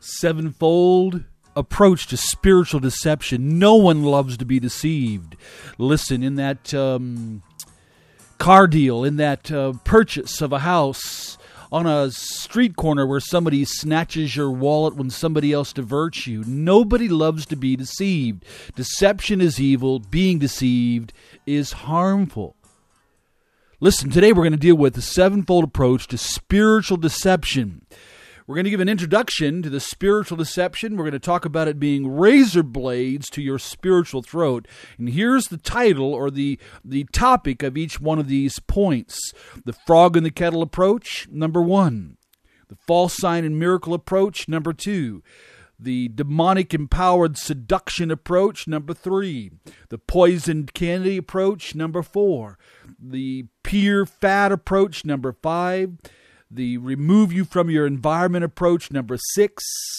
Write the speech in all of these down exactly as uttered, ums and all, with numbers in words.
Sevenfold approach to spiritual deception. No one loves to be deceived. Listen, in that um, car deal, in that uh, purchase of a house, on a street corner where somebody snatches your wallet when somebody else diverts you, nobody loves to be deceived. Deception is evil. Being deceived is harmful. Listen, today we're going to deal with the sevenfold approach to spiritual deception. We're going to give an introduction to the spiritual deception. We're going to talk about it being razor blades to your spiritual throat. And here's the title or the, the topic of each one of these points. The frog in the kettle approach, number one. The false sign and miracle approach, number two. The demonic empowered seduction approach, number three. The poisoned candy approach, number four. The peer fad approach, number five. The remove you from your environment approach, number six.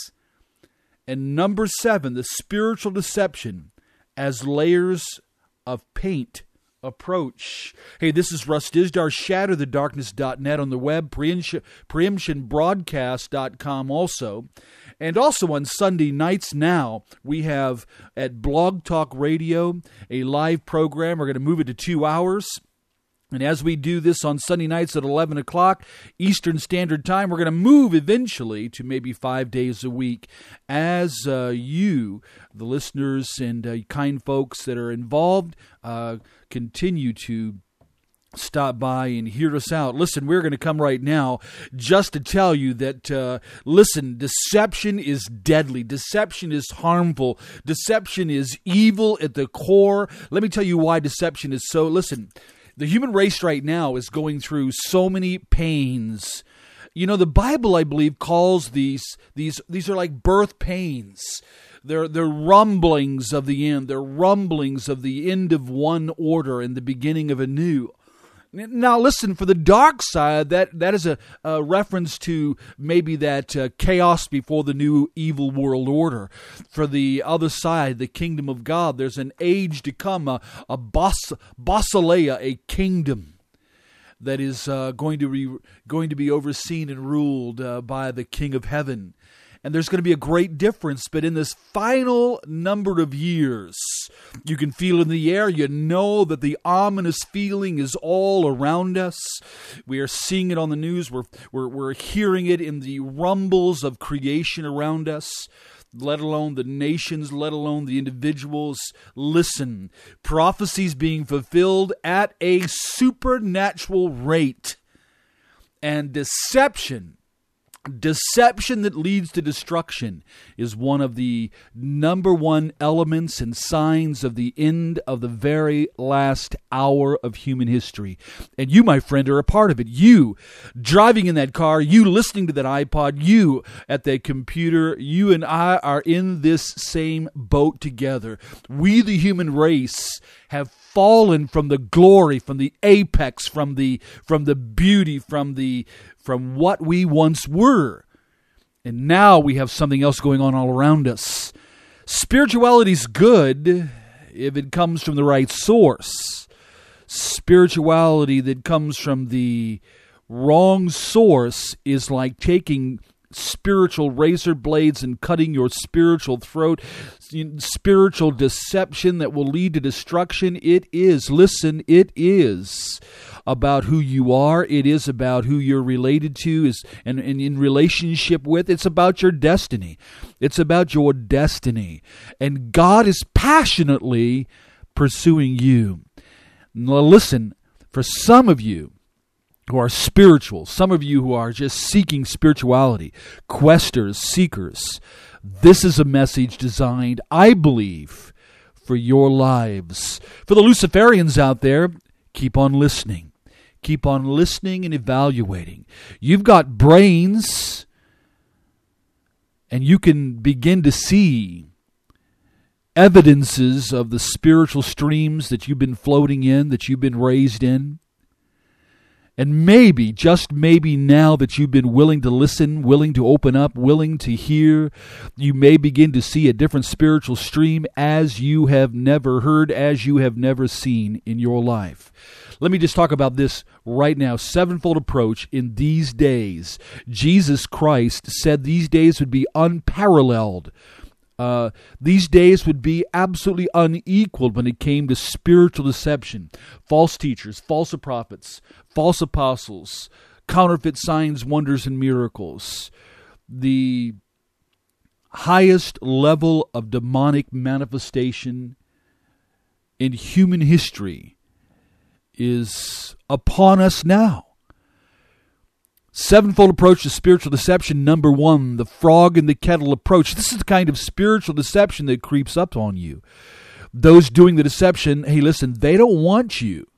And number seven, the spiritual deception as layers of paint approach. Hey, this is Russ Dizdar, shatter the darkness dot net on the web, preemption broadcast dot com also. And also on Sunday nights now, we have at Blog Talk Radio a live program. We're going to move it to two hours. And as we do this on Sunday nights at eleven o'clock Eastern Standard Time, we're going to move eventually to maybe five days a week as uh, you, the listeners and uh, kind folks that are involved, uh, continue to stop by and hear us out. Listen, we're going to come right now just to tell you that, uh, listen, deception is deadly. Deception is harmful. Deception is evil at the core. Let me tell you why deception is so, listen, the human race right now is going through so many pains. You know, the Bible, I believe, calls these these these are like birth pains. They're they're rumblings of the end. They're rumblings of the end of one order and the beginning of a new. Now, listen, for the dark side, that, that is a, a reference to maybe that uh, chaos before the new evil world order. For the other side, the kingdom of God, there's an age to come, a, a bas, basileia, a kingdom that is uh, going to be going to be overseen and ruled uh, by the King of Heaven. And there's going to be a great difference. But in this final number of years, you can feel in the air. You know that the ominous feeling is all around us. We are seeing it on the news. We're, we're, we're hearing it in the rumbles of creation around us, let alone the nations, let alone the individuals. Listen, prophecies being fulfilled at a supernatural rate. And deception Deception that leads to destruction is one of the number one elements and signs of the end of the very last hour of human history. And you, my friend, are a part of it. You driving in that car, you listening to that iPod, you at that computer, you and I are in this same boat together. We, the human race, have fallen from the glory, from the apex, from the from the beauty, from the from what we once were. And now we have something else going on all around us. Spirituality's good if it comes from the right source. Spirituality that comes from the wrong source is like taking spiritual razor blades and cutting your spiritual throat. Spiritual deception that will lead to destruction. It is, listen, it is about who you are. It is about who you're related to is and, and in relationship with. It's about your destiny. It's about your destiny. And God is passionately pursuing you. Now listen, for some of you who are spiritual, some of you who are just seeking spirituality, questers, seekers, this is a message designed, I believe, for your lives. For the Luciferians out there, keep on listening. Keep on listening and evaluating. You've got brains, and you can begin to see evidences of the spiritual streams that you've been floating in, that you've been raised in. And maybe, just maybe now that you've been willing to listen, willing to open up, willing to hear, you may begin to see a different spiritual stream as you have never heard, as you have never seen in your life. Let me just talk about this right now. Sevenfold approach in these days. Jesus Christ said these days would be unparalleled. Uh, these days would be absolutely unequaled when it came to spiritual deception. False teachers, false prophets, false apostles, counterfeit signs, wonders, and miracles. The highest level of demonic manifestation in human history is upon us now. Sevenfold approach to spiritual deception. Number one, the frog in the kettle approach. This is the kind of spiritual deception that creeps up on you. Those doing the deception, hey, listen, they don't want you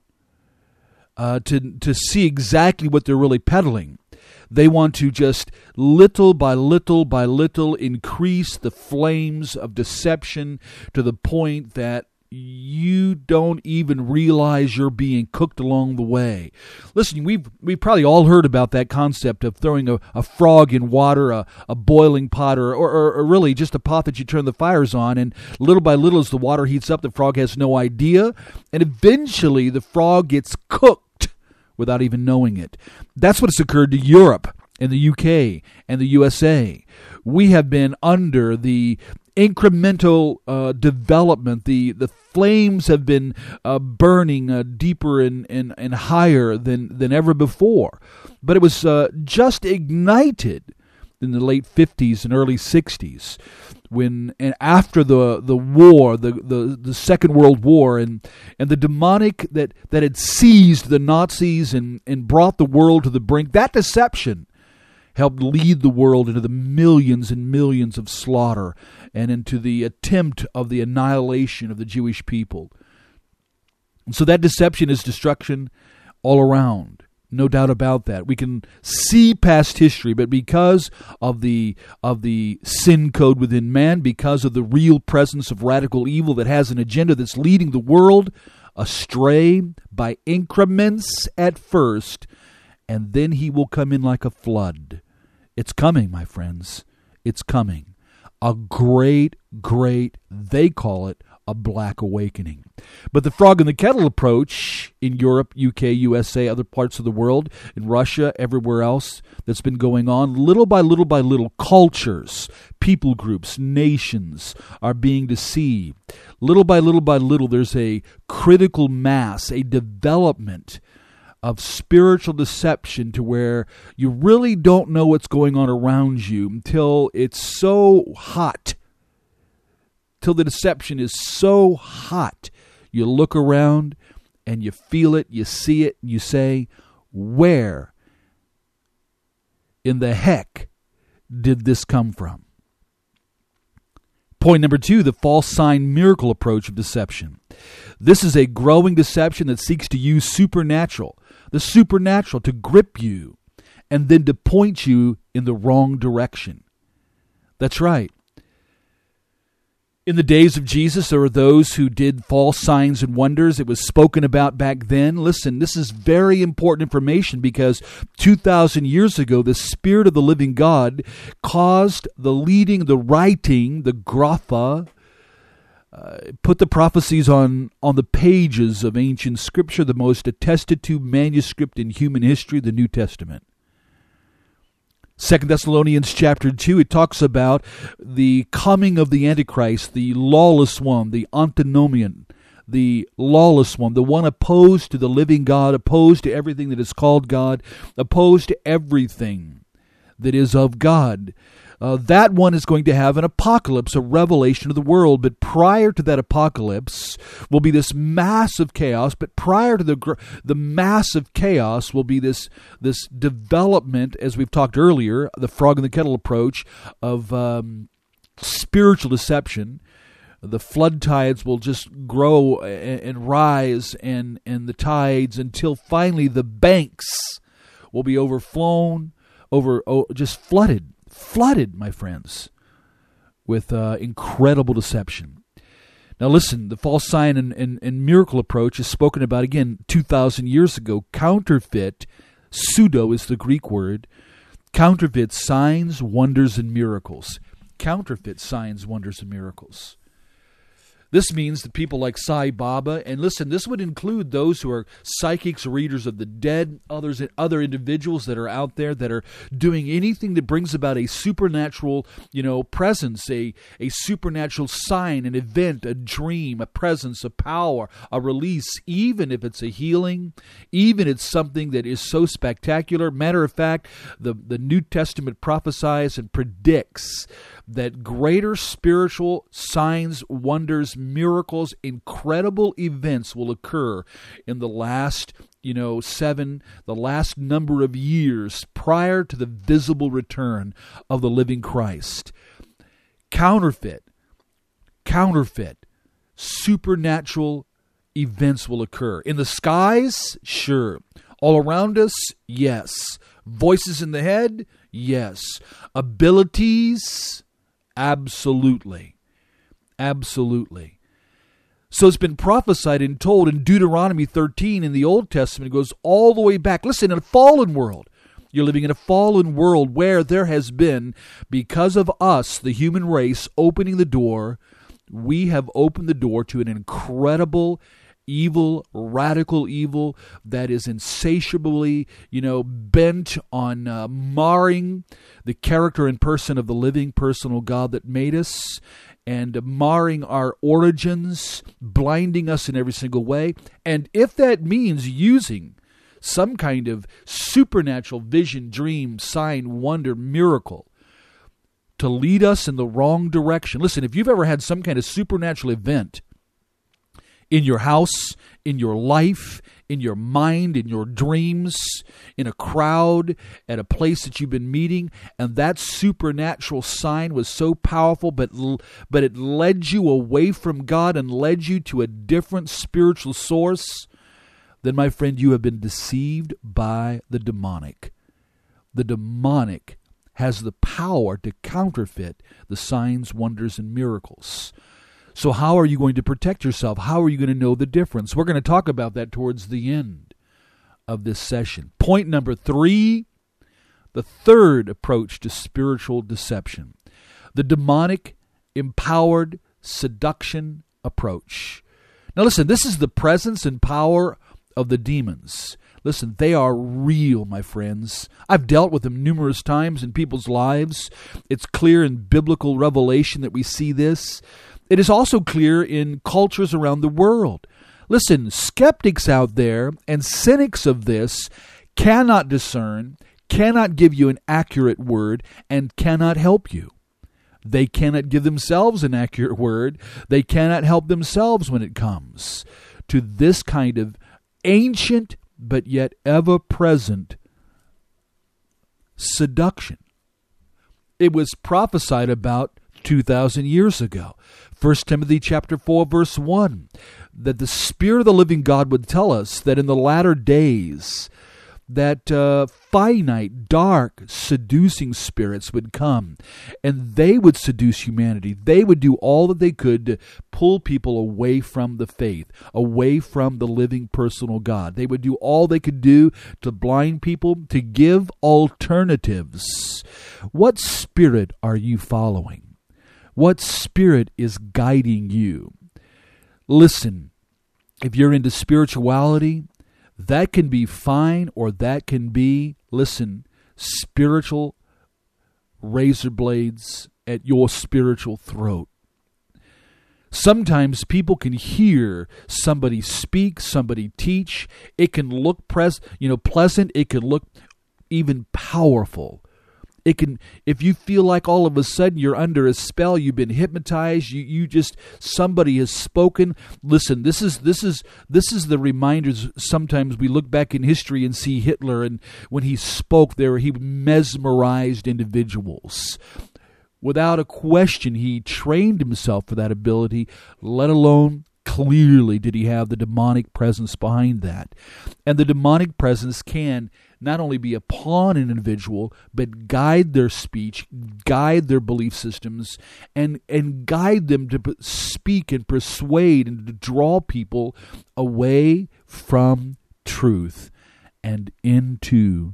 uh, to, to see exactly what they're really peddling. They want to just little by little by little increase the flames of deception to the point that you don't even realize you're being cooked along the way. Listen, we've we've probably all heard about that concept of throwing a, a frog in water, a, a boiling pot, or, or, or really just a pot that you turn the fires on, and little by little as the water heats up, the frog has no idea, and eventually the frog gets cooked without even knowing it. That's what has occurred to Europe and the U K and the U S A. We have been under the incremental uh, development. The the flames have been uh, burning uh, deeper and, and, and higher than, than ever before. But it was uh, just ignited in the late fifties and early sixties, when and after the the war, the, the, the Second World War, and and the demonic that, that had seized the Nazis and, and brought the world to the brink. That deception helped lead the world into the millions and millions of slaughter and into the attempt of the annihilation of the Jewish people. And so that deception is destruction all around. No doubt about that. We can see past history, but because of the of the sin code within man, because of the real presence of radical evil that has an agenda that's leading the world astray by increments at first, and then he will come in like a flood. It's coming, my friends. It's coming. A great, great, they call it, a black awakening. But the frog in the kettle approach in Europe, U K, U S A, other parts of the world, in Russia, everywhere else that's been going on, little by little by little, cultures, people groups, nations are being deceived. Little by little by little, there's a critical mass, a development of spiritual deception to where you really don't know what's going on around you until it's so hot, till the deception is so hot. You look around and you feel it, you see it, and you say, where in the heck did this come from? Point number two, the false sign miracle approach of deception. This is a growing deception that seeks to use supernatural, the supernatural, to grip you and then to point you in the wrong direction. That's right. In the days of Jesus, there were those who did false signs and wonders. It was spoken about back then. Listen, this is very important information because two thousand years ago, the Spirit of the living God caused the leading, the writing, the grapha, uh, put the prophecies on, on the pages of ancient Scripture, the most attested to manuscript in human history, the New Testament. Second Thessalonians chapter two, it talks about the coming of the Antichrist, the lawless one, the antinomian, the lawless one, the one opposed to the living God, opposed to everything that is called God, opposed to everything that is of God. Uh, that one is going to have an apocalypse, a revelation of the world. But prior to that apocalypse will be this massive chaos. But prior to the the massive chaos will be this this development, as we've talked earlier, the frog in the kettle approach of um, spiritual deception. The flood tides will just grow and, and rise, and and the tides until finally the banks will be overflown, over oh, just flooded. Flooded, my friends, with uh, incredible deception. Now listen, the false sign and, and, and miracle approach is spoken about again two thousand years ago. Counterfeit Pseudo is the Greek word. Counterfeit signs, wonders, and miracles. Counterfeit signs, wonders, and miracles. This means that people like Sai Baba, and listen, this would include those who are psychics, readers of the dead, others, other individuals that are out there that are doing anything that brings about a supernatural, you know, presence, a, a supernatural sign, an event, a dream, a presence, a power, a release, even if it's a healing, even if it's something that is so spectacular. Matter of fact, the, the New Testament prophesies and predicts that greater spiritual signs, wonders, miracles, incredible events will occur in the last, you know, seven, the last number of years prior to the visible return of the living Christ. Counterfeit, counterfeit, supernatural events will occur. In the skies? Sure. All around us? Yes. Voices in the head? Yes. Abilities? Absolutely. Absolutely. So it's been prophesied and told in Deuteronomy thirteen in the Old Testament. It goes all the way back. Listen, in a fallen world. You're living in a fallen world where there has been, because of us, the human race, opening the door, we have opened the door to an incredible evil, radical evil that is insatiably, you know, bent on uh, marring the character and person of the living personal God that made us, and marring our origins, blinding us in every single way. And if that means using some kind of supernatural vision, dream, sign, wonder, miracle to lead us in the wrong direction. Listen, if you've ever had some kind of supernatural event in your house, in your life, in your mind, in your dreams, in a crowd, at a place that you've been meeting, and that supernatural sign was so powerful, but but it led you away from God and led you to a different spiritual source, then, my friend, you have been deceived by the demonic. The demonic has the power to counterfeit the signs, wonders, and miracles. So how are you going to protect yourself? How are you going to know the difference? We're going to talk about that towards the end of this session. Point number three, the third approach to spiritual deception, the demonic empowered seduction approach. Now listen, this is the presence and power of the demons. Listen, they are real, my friends. I've dealt with them numerous times in people's lives. It's clear in biblical revelation that we see this. It is also clear in cultures around the world. Listen, skeptics out there and cynics of this cannot discern, cannot give you an accurate word, and cannot help you. They cannot give themselves an accurate word. They cannot help themselves when it comes to this kind of ancient but yet ever-present seduction. It was prophesied about two thousand years ago. First Timothy chapter four, verse one, that the Spirit of the living God would tell us that in the latter days that uh, finite, dark, seducing spirits would come, and they would seduce humanity. They would do all that they could to pull people away from the faith, away from the living personal God. They would do all they could do to blind people, to give alternatives. What spirit are you following? What spirit is guiding you? Listen, if you're into spirituality, that can be fine, or that can be, listen, spiritual razor blades at your spiritual throat. Sometimes people can hear somebody speak, somebody teach. It can look pres- you know, pleasant. It can look even powerful. It can, if you feel like all of a sudden you're under a spell, you've been hypnotized, you, you just, somebody has spoken. Listen, this is this is this is the reminders. Sometimes we look back in history and see Hitler, and when he spoke there, he mesmerized individuals. Without a question, he trained himself for that ability, let alone clearly did he have the demonic presence behind that. And the demonic presence can not only be upon an individual, but guide their speech, guide their belief systems, and, and guide them to speak and persuade and to draw people away from truth and into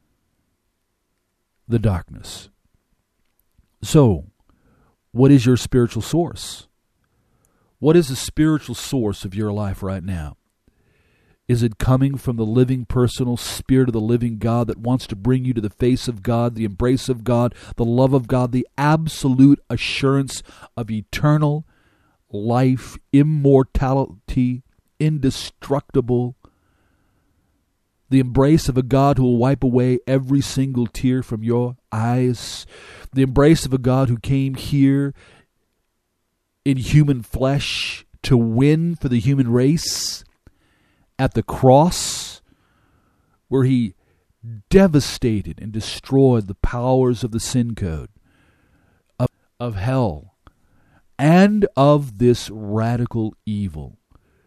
the darkness. So, what is your spiritual source? What is the spiritual source of your life right now? Is it coming from the living, personal Spirit of the living God that wants to bring you to the face of God, the embrace of God, the love of God, the absolute assurance of eternal life, immortality, indestructible, the embrace of a God who will wipe away every single tear from your eyes, the embrace of a God who came here in human flesh to win for the human race at the cross, where he devastated and destroyed the powers of the sin code, of, of hell, and of this radical evil.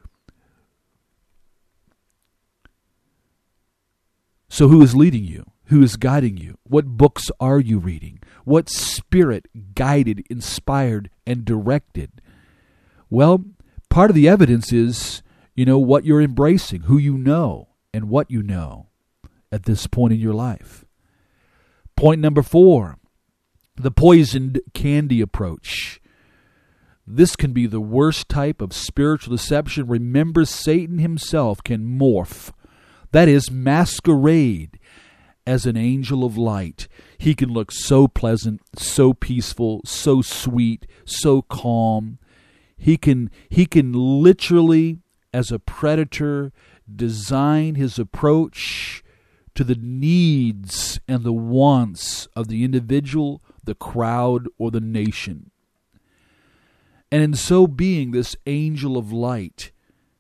So who is leading you? Who is guiding you? What books are you reading? What spirit guided, inspired, and directed? Well, part of the evidence is, you know, what you're embracing, who you know, and what you know at this point in your life. Point number four, the poisoned candy approach. This can be the worst type of spiritual deception. Remember, Satan himself can morph, that is, masquerade, as an angel of light. He can look so pleasant, so peaceful, so sweet, so calm. He can, he can literally, as a predator, design his approach to the needs and the wants of the individual, the crowd, or the nation. And in so being, this angel of light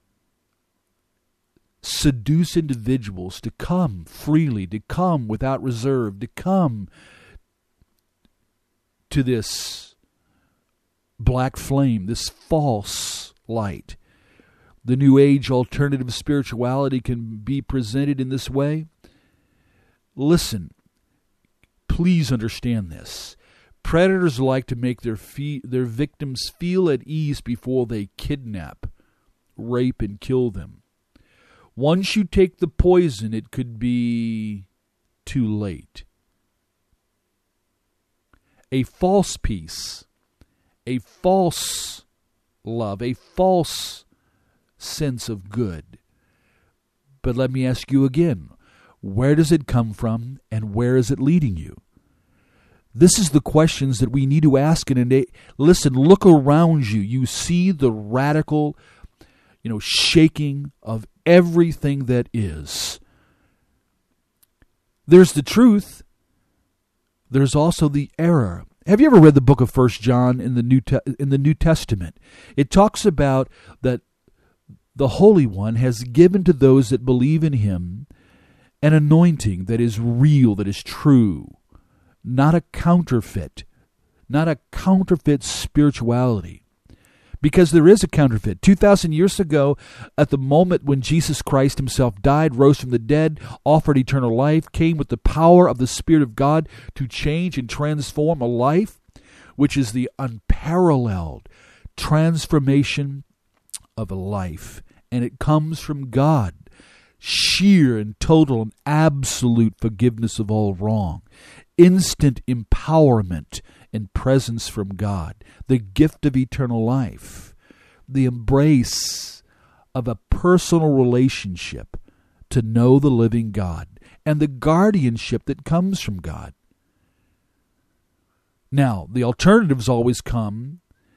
seduce individuals to come freely, to come without reserve, to come to this black flame, this false light. The New Age alternative spirituality can be presented in this way. Listen, please understand this. Predators like to make their fee- their victims feel at ease before they kidnap, rape, and kill them. Once you take the poison, it could be too late. A false peace, a false love, a false sense of good. But let me ask you again, where does it come from and where is it leading you? This is the questions that we need to ask. And listen, look around you. You see the radical, you know, shaking of everything that is. There's the truth. There's also the error. Have you ever read the book of First John in the New Te- in the New Testament? It talks about that the Holy One has given to those that believe in him an anointing that is real, that is true, not a counterfeit, not a counterfeit spirituality. Because there is a counterfeit. two thousand years ago, at the moment when Jesus Christ himself died, rose from the dead, offered eternal life, came with the power of the Spirit of God to change and transform a life, which is the unparalleled transformation of a life. And it comes from God. Sheer and total and absolute forgiveness of all wrong. Instant empowerment and presence from God, the gift of eternal life, the embrace of a personal relationship to know the living God, and the guardianship that comes from God. Now, the alternatives always come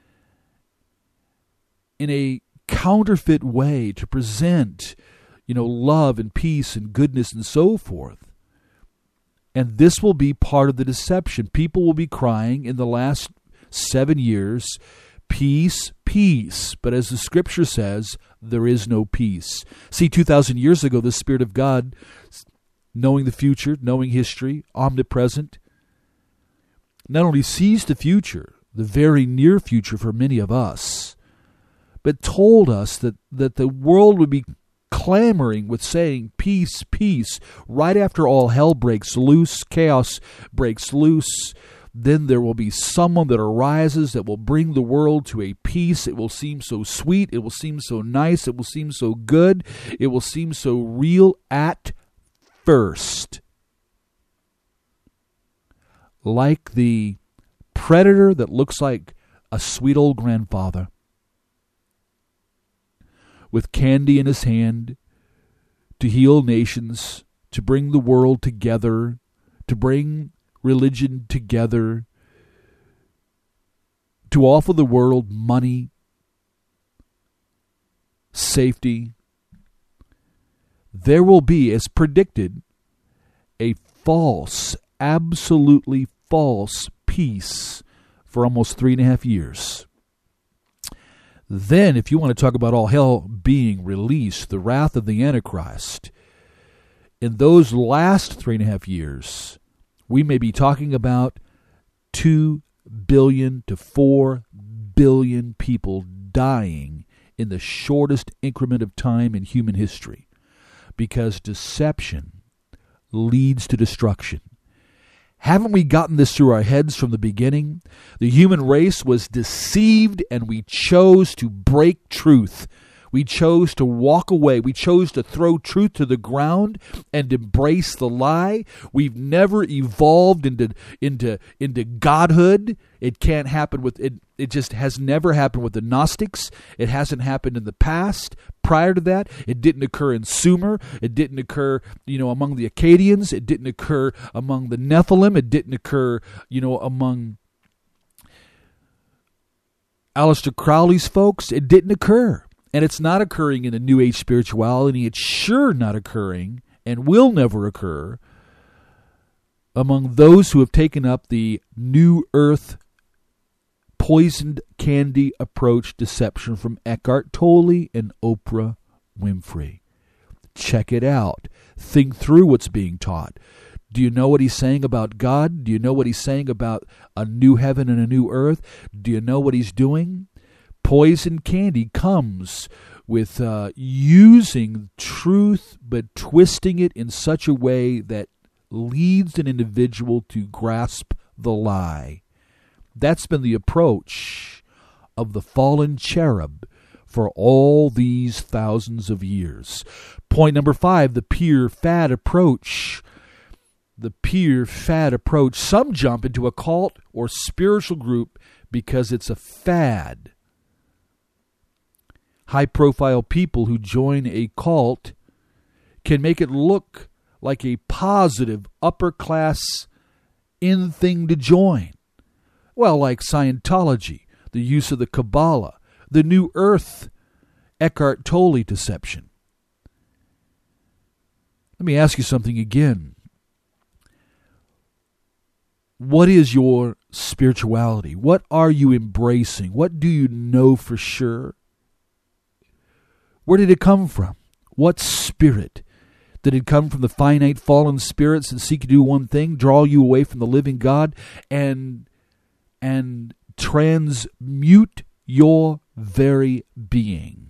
in a counterfeit way to present, you know, love and peace and goodness and so forth. And this will be part of the deception. People will be crying in the last seven years, peace, peace. But as the Scripture says, there is no peace. See, two thousand years ago, the Spirit of God, knowing the future, knowing history, omnipresent, not only sees the future, the very near future for many of us, but told us that, that the world would be clamoring with saying, peace, peace, right after all hell breaks loose, chaos breaks loose. Then there will be someone that arises that will bring the world to a peace. It will seem so sweet. It will seem so nice. It will seem so good. It will seem so real at first, like the predator that looks like a sweet old grandfather with candy in his hand to heal nations, to bring the world together, to bring religion together, to offer the world money, safety. There will be, as predicted, a false, absolutely false peace for almost three and a half years. Then, if you want to talk about all hell being released, the wrath of the Antichrist, in those last three and a half years, we may be talking about two billion to four billion people dying in the shortest increment of time in human history, because deception leads to destruction. Haven't we gotten this through our heads from the beginning? The human race was deceived, and we chose to break truth. We chose to walk away. We chose to throw truth to the ground and embrace the lie. We've never evolved into into into godhood. It can't happen with it. It just has never happened with the Gnostics. It hasn't happened in the past. Prior to that, it didn't occur in Sumer. It didn't occur, you know, among the Akkadians. It didn't occur among the Nephilim. It didn't occur, you know, among Aleister Crowley's folks. It didn't occur. And it's not occurring in the New Age spirituality. It's sure not occurring and will never occur among those who have taken up the New Earth poisoned candy approach deception from Eckhart Tolle and Oprah Winfrey. Check it out. Think through what's being taught. Do you know what he's saying about God? Do you know what he's saying about a new heaven and a new earth? Do you know what he's doing? Poison candy comes with uh, using truth but twisting it in such a way that leads an individual to grasp the lie. That's been the approach of the fallen cherub for all these thousands of years. Point number five, the pure fad approach. The pure fad approach. Some jump into a cult or spiritual group because it's a fad. High-profile people who join a cult can make it look like a positive, upper-class in thing to join. Well, like Scientology, the use of the Kabbalah, the New Earth, Eckhart Tolle deception. Let me ask you something again. What is your spirituality? What are you embracing? What do you know for sure? Where did it come from? What spirit? Did it come from the finite fallen spirits that seek to do one thing, draw you away from the living God, and and transmute your very being?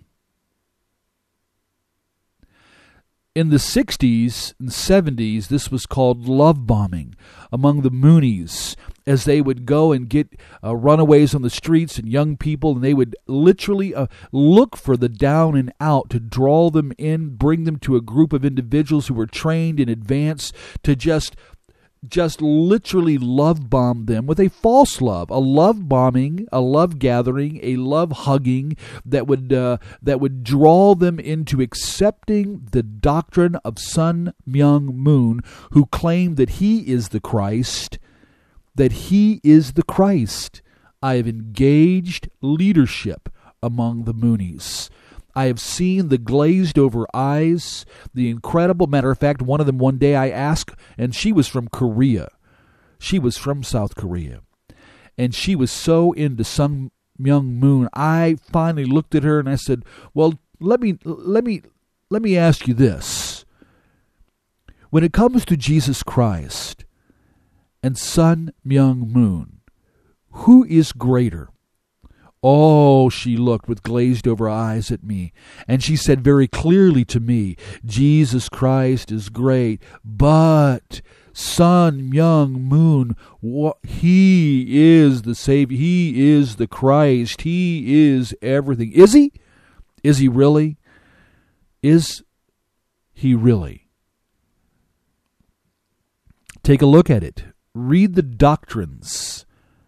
In the sixties and seventies, this was called love bombing among the Moonies, as they would go and get uh, runaways on the streets and young people, and they would literally uh, look for the down and out to draw them in, bring them to a group of individuals who were trained in advance to just just literally love bomb them with a false love, a love bombing, a love gathering, a love hugging that would uh, that would draw them into accepting the doctrine of Sun Myung Moon, who claimed that he is the Christ, that he is the Christ. I have engaged leadership among the Moonies. I have seen the glazed over eyes, the incredible, matter of fact, one of them one day I asked, and she was from Korea. She was from South Korea. And she was so into Sun Myung Moon. I finally looked at her and I said, well, let me, let me, let me ask you this. When it comes to Jesus Christ and Sun Myung Moon, who is greater? Oh, she looked with glazed over eyes at me, and she said very clearly to me, Jesus Christ is great, but Sun Myung Moon, he is the Savior, he is the Christ, he is everything. Is he? Is he really? Is he really? Take a look at it. Read the doctrines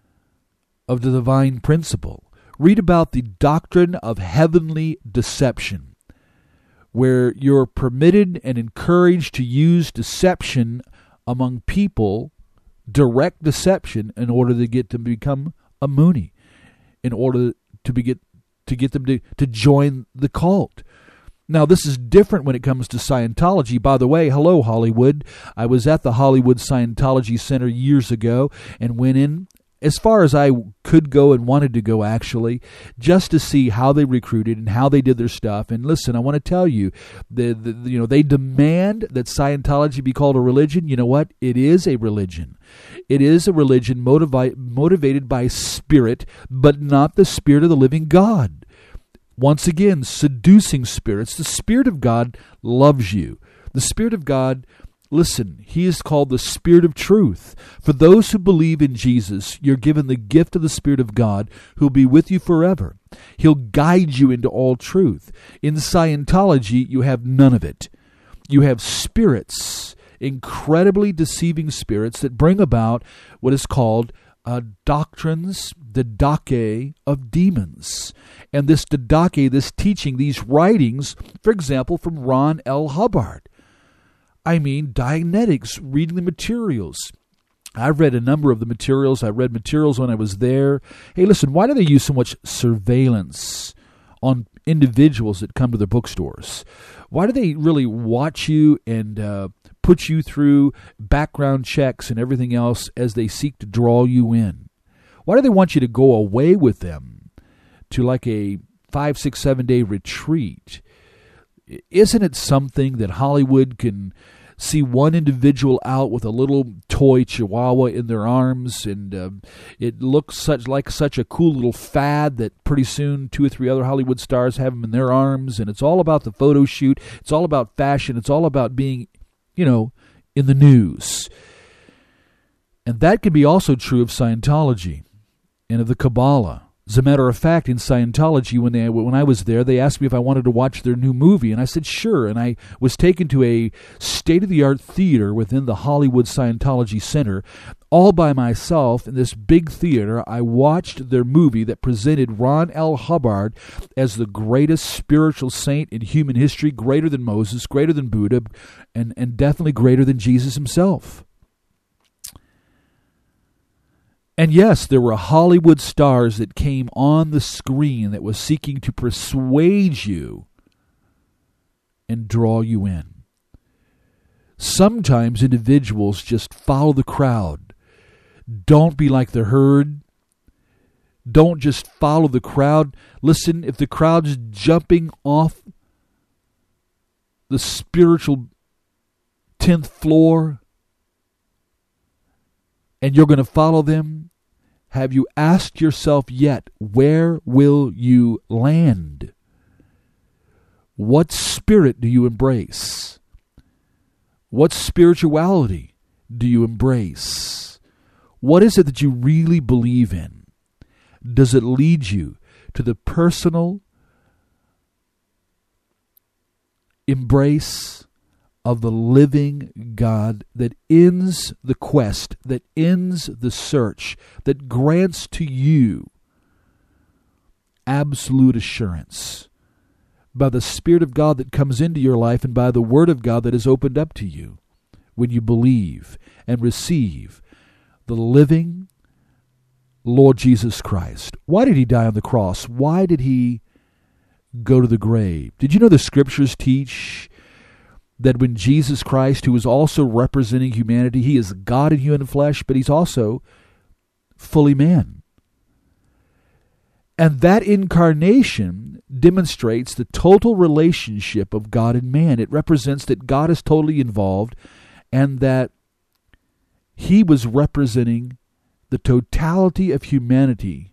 of the divine principle. Read about the doctrine of heavenly deception, where you're permitted and encouraged to use deception among people, direct deception, in order to get them to become a Moonie, in order to be get to get them to, to join the cult. Now, this is different when it comes to Scientology. By the way, hello, Hollywood. I was at the Hollywood Scientology Center years ago and went in as far as I could go and wanted to go, actually, just to see how they recruited and how they did their stuff. And listen, I want to tell you, the, the you know they demand that Scientology be called a religion. You know what? It is a religion. It is a religion motivi- motivated by spirit, but not the spirit of the living God. Once again, seducing spirits. The Spirit of God loves you. The Spirit of God, listen, He is called the Spirit of Truth. For those who believe in Jesus, you're given the gift of the Spirit of God who will be with you forever. He'll guide you into all truth. In Scientology, you have none of it. You have spirits, incredibly deceiving spirits that bring about what is called uh, doctrines, didache of demons. And this didache, this teaching, these writings, for example, from Ron L. Hubbard. I mean, Dianetics, reading the materials. I've read a number of the materials. I read materials when I was there. Hey, listen, why do they use so much surveillance on individuals that come to their bookstores? Why do they really watch you and uh, put you through background checks and everything else as they seek to draw you in? Why do they want you to go away with them to like a five, six, seven day retreat? Isn't it something that Hollywood can see one individual out with a little toy chihuahua in their arms, and uh, it looks such like such a cool little fad that pretty soon two or three other Hollywood stars have them in their arms, and it's all about the photo shoot, it's all about fashion, it's all about being, you know, in the news. And that can be also true of Scientology and of the Kabbalah. As a matter of fact, in Scientology, when they when I was there, they asked me if I wanted to watch their new movie, and I said sure. And I was taken to a state-of-the-art theater within the Hollywood Scientology Center, all by myself in this big theater. I watched their movie that presented Ron L. Hubbard as the greatest spiritual saint in human history, greater than Moses, greater than Buddha, and, and definitely greater than Jesus himself. And yes, there were Hollywood stars that came on the screen that was seeking to persuade you and draw you in. Sometimes individuals just follow the crowd. Don't be like the herd. Don't just follow the crowd. Listen, if the crowd's jumping off the spiritual tenth floor, and you're going to follow them, have you asked yourself yet, where will you land? What spirit do you embrace? What spirituality do you embrace? What is it that you really believe in? Does it lead you to the personal embrace of the living God that ends the quest, that ends the search, that grants to you absolute assurance by the Spirit of God that comes into your life and by the Word of God that is opened up to you when you believe and receive the living Lord Jesus Christ? Why did He die on the cross? Why did He go to the grave? Did you know the Scriptures teach that when Jesus Christ, who is also representing humanity, He is God in human flesh, but He's also fully man. And that incarnation demonstrates the total relationship of God and man. It represents that God is totally involved and that He was representing the totality of humanity.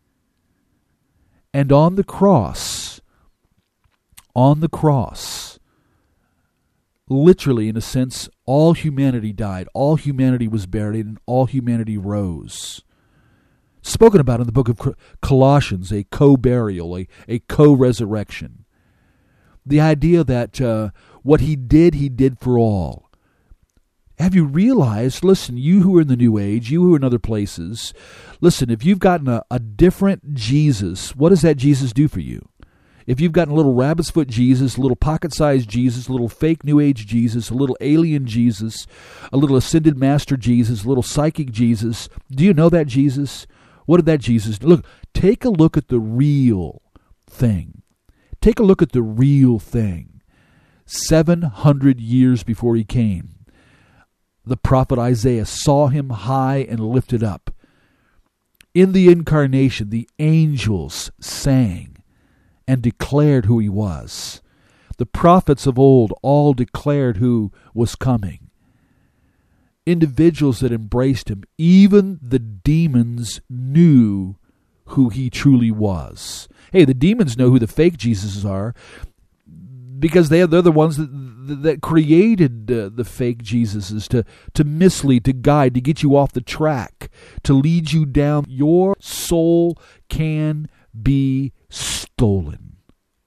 And on the cross, on the cross, literally, in a sense, all humanity died, all humanity was buried, and all humanity rose. Spoken about in the book of Colossians, a co-burial, a, a co-resurrection. The idea that uh, what He did, He did for all. Have you realized, listen, you who are in the New Age, you who are in other places, listen, if you've gotten a, a different Jesus, what does that Jesus do for you? If you've gotten a little rabbit's foot Jesus, a little pocket-sized Jesus, a little fake New Age Jesus, a little alien Jesus, a little ascended master Jesus, a little psychic Jesus, do you know that Jesus? What did that Jesus do? Look, take a look at the real thing. Take a look at the real thing. seven hundred years before he came, the prophet Isaiah saw him high and lifted up. In the incarnation, the angels sang and declared who he was. The prophets of old all declared who was coming. Individuals that embraced him, even the demons knew who he truly was. Hey, the demons know who the fake Jesuses are because they are, they're the ones that, that created uh, the fake Jesuses to, to mislead, to guide, to get you off the track, to lead you down. Your soul can be stolen.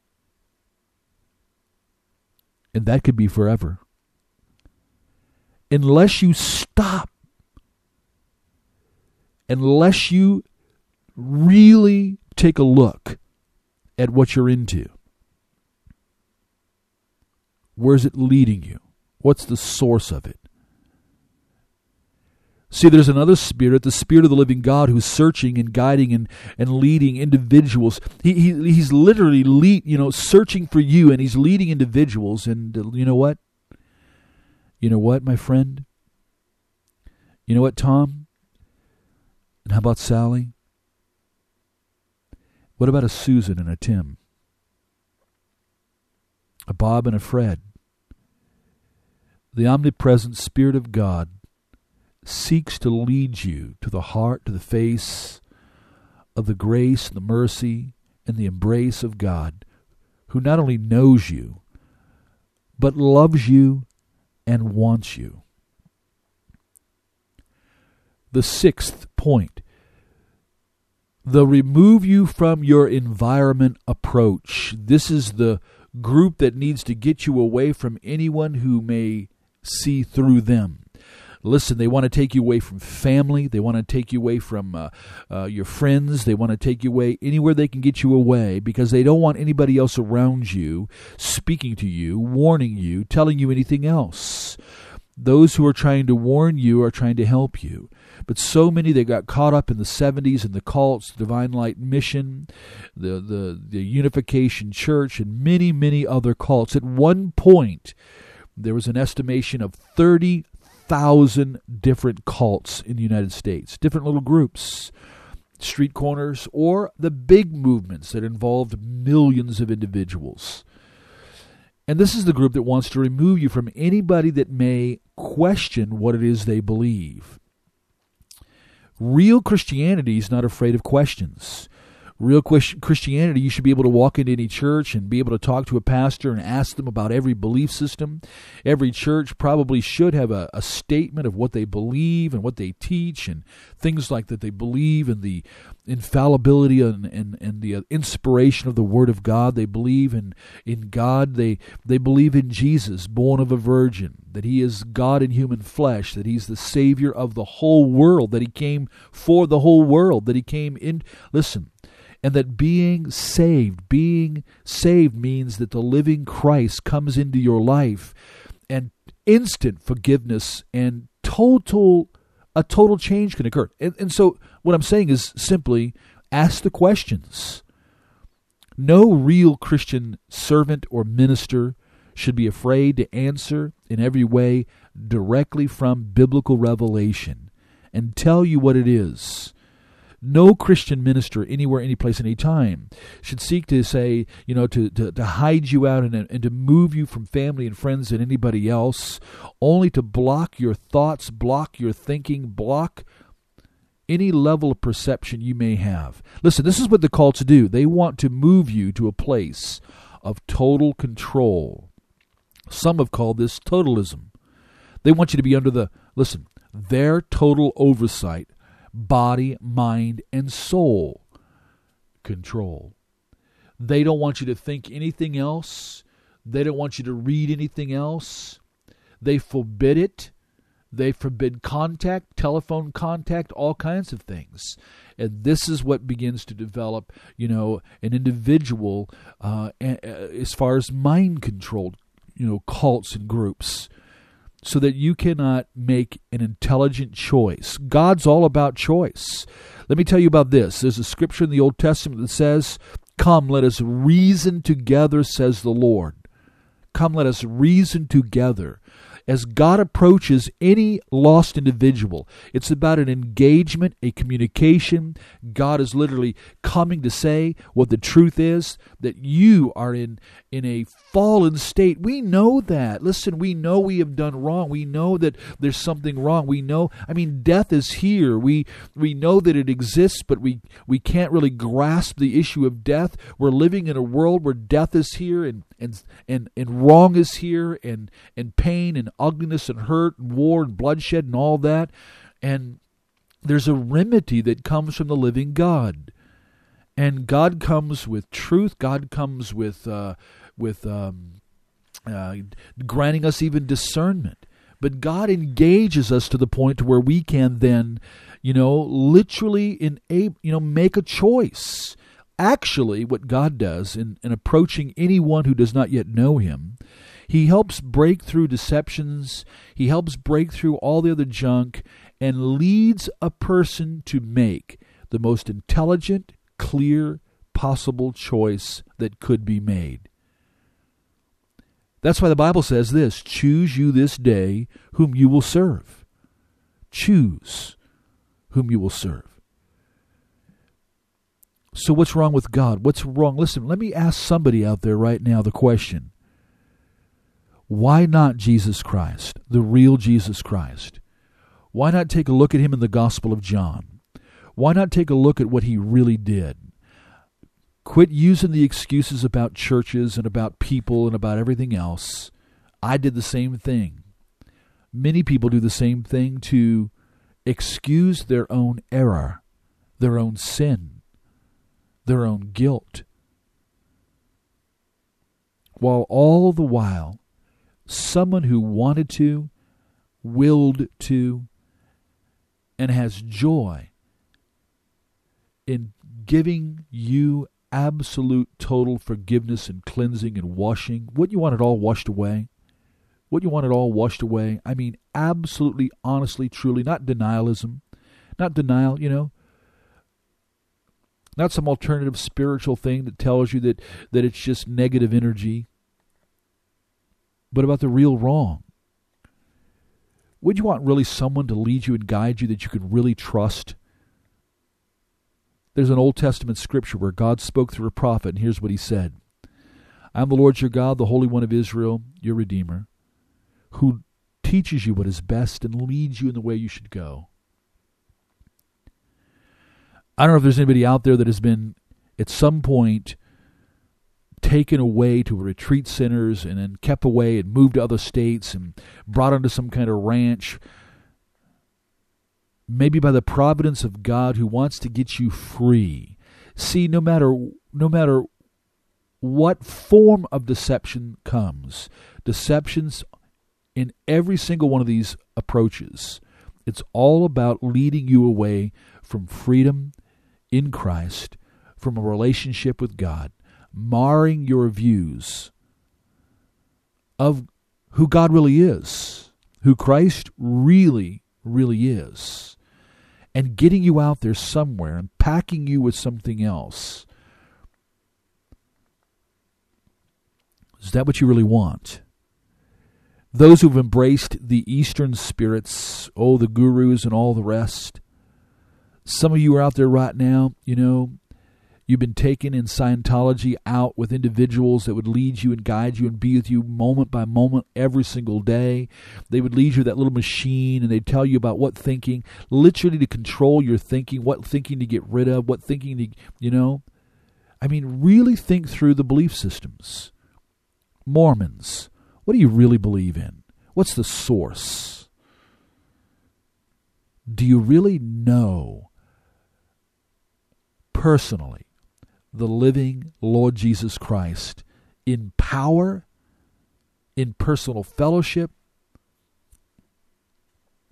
And that could be forever. Unless you stop, unless you really take a look at what you're into. Where's it leading you? What's the source of it? See, there's another spirit, the Spirit of the living God, who's searching and guiding and, and leading individuals. He, he He's literally lead, you know, searching for you, and he's leading individuals. And uh, you know what? You know what, my friend? You know what, Tom? And how about Sally? What about a Susan and a Tim? A Bob and a Fred? The omnipresent Spirit of God seeks to lead you to the heart, to the face of the grace, the mercy, and the embrace of God, who not only knows you, but loves you and wants you. The sixth point, the remove you from your environment approach. This is the group that needs to get you away from anyone who may see through them. Listen, they want to take you away from family. They want to take you away from uh, uh, your friends. They want to take you away anywhere they can get you away because they don't want anybody else around you speaking to you, warning you, telling you anything else. Those who are trying to warn you are trying to help you. But so many that got caught up in the seventies and the cults, Divine Light Mission, the, the, the Unification Church, and many, many other cults. At one point, there was an estimation of thirty thousand different cults in the United States, different little groups, street corners, or the big movements that involved millions of individuals. And this is the group that wants to remove you from anybody that may question what it is they believe. Real Christianity is not afraid of questions. Real Christianity, you should be able to walk into any church and be able to talk to a pastor and ask them about every belief system. Every church probably should have a, a statement of what they believe and what they teach and things like that. They believe in the infallibility and, and, and the inspiration of the Word of God. They believe in, in God. They, they believe in Jesus, born of a virgin, that He is God in human flesh, that He's the Savior of the whole world, that He came for the whole world, that He came in. Listen. And that being saved, being saved means that the living Christ comes into your life and instant forgiveness and total, a total change can occur. And, and so what I'm saying is simply ask the questions. No real Christian servant or minister should be afraid to answer in every way directly from biblical revelation and tell you what it is. No Christian minister anywhere, any place, any time should seek to say, you know, to, to, to hide you out and, and to move you from family and friends and anybody else, only to block your thoughts, block your thinking, block any level of perception you may have. Listen, this is what the cults do. They want to move you to a place of total control. Some have called this totalism. They want you to be under the, listen, their total oversight, body, mind, and soul control. They don't want you to think anything else. They don't want you to read anything else. They forbid it. They forbid contact, telephone contact, all kinds of things. And this is what begins to develop, you know, an individual uh, as far as mind-controlled, you know, cults and groups, so that you cannot make an intelligent choice. God's all about choice. Let me tell you about this. There's a scripture in the Old Testament that says, "Come, let us reason together, says the Lord." Come, let us reason together. As God approaches any lost individual, it's about an engagement, a communication. God is literally coming to say what the truth is, that you are in, in a fallen state. We know that. Listen, we know we have done wrong. We know that there's something wrong. We know, I mean, death is here. We we know that it exists, but we, we can't really grasp the issue of death. We're living in a world where death is here, and and and, and wrong is here, and, and pain and ugliness and hurt and war and bloodshed and all that. And there's a remedy that comes from the living God. And God comes with truth. God comes with uh, with um, uh, granting us even discernment. But God engages us to the point to where we can then, you know, literally in a, you know, make a choice. Actually, what God does in, in approaching anyone who does not yet know Him, He helps break through deceptions. He helps break through all the other junk and leads a person to make the most intelligent, clear, possible choice that could be made. That's why the Bible says this: choose you this day whom you will serve. Choose whom you will serve. So what's wrong with God? What's wrong? Listen, let me ask somebody out there right now the question. Why not Jesus Christ, the real Jesus Christ? Why not take a look at Him in the Gospel of John? Why not take a look at what He really did? Quit using the excuses about churches and about people and about everything else. I did the same thing. Many people do the same thing to excuse their own error, their own sin, their own guilt, while all the while someone who wanted to, willed to, and has joy in giving you absolute total forgiveness and cleansing and washing. Wouldn't you want it all washed away? Wouldn't you want it all washed away? I mean, absolutely, honestly, truly, not denialism, not denial, you know, not some alternative spiritual thing that tells you that, that it's just negative energy, but about the real wrong. Would you want really someone to lead you and guide you that you could really trust? There's an Old Testament scripture where God spoke through a prophet, and here's what He said. I am the Lord your God, the Holy One of Israel, your Redeemer, who teaches you what is best and leads you in the way you should go. I don't know if there's anybody out there that has been, at some point, taken away to retreat centers and then kept away and moved to other states and brought onto some kind of ranch, maybe by the providence of God who wants to get you free. See, no matter no matter what form of deception comes, deceptions in every single one of these approaches, it's all about leading you away from freedom in Christ, from a relationship with God, marring your views of who God really is, who Christ really, really is, and getting you out there somewhere and packing you with something else. Is that what you really want? Those who've embraced the Eastern spirits, oh, the gurus and all the rest, some of you are out there right now, you know, you've been taken in Scientology out with individuals that would lead you and guide you and be with you moment by moment every single day. They would lead you to that little machine and they'd tell you about what thinking, literally to control your thinking, what thinking to get rid of, what thinking to, you know. I mean, really think through the belief systems. Mormons, what do you really believe in? What's the source? Do you really know personally the living Lord Jesus Christ in power, in personal fellowship?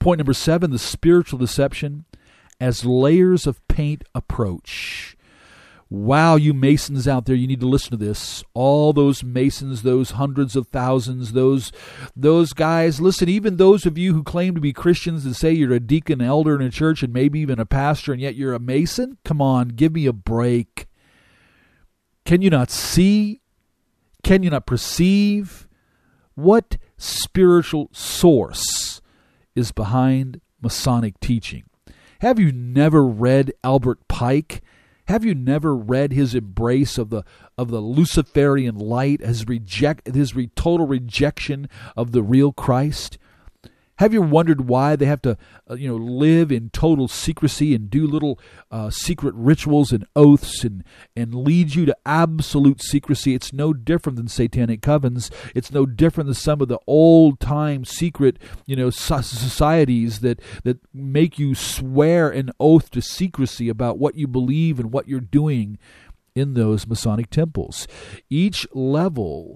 Point number seven, the spiritual deception as layers of paint approach. Wow, you Masons out there, you need to listen to this. All those Masons, those hundreds of thousands, those those guys. Listen, even those of you who claim to be Christians and say you're a deacon, elder in a church, and maybe even a pastor, and yet you're a Mason? Come on, give me a break. Can you not see? Can you not perceive? What spiritual source is behind Masonic teaching? Have you never read Albert Pike? Have you never read his embrace of the of the Luciferian light, his reject his re, total rejection of the real Christ? Have you wondered why they have to, uh, you know, live in total secrecy and do little uh, secret rituals and oaths and and lead you to absolute secrecy? It's no different than satanic covens. It's no different than some of the old time secret, you know, societies that that make you swear an oath to secrecy about what you believe and what you're doing in those Masonic temples. Each level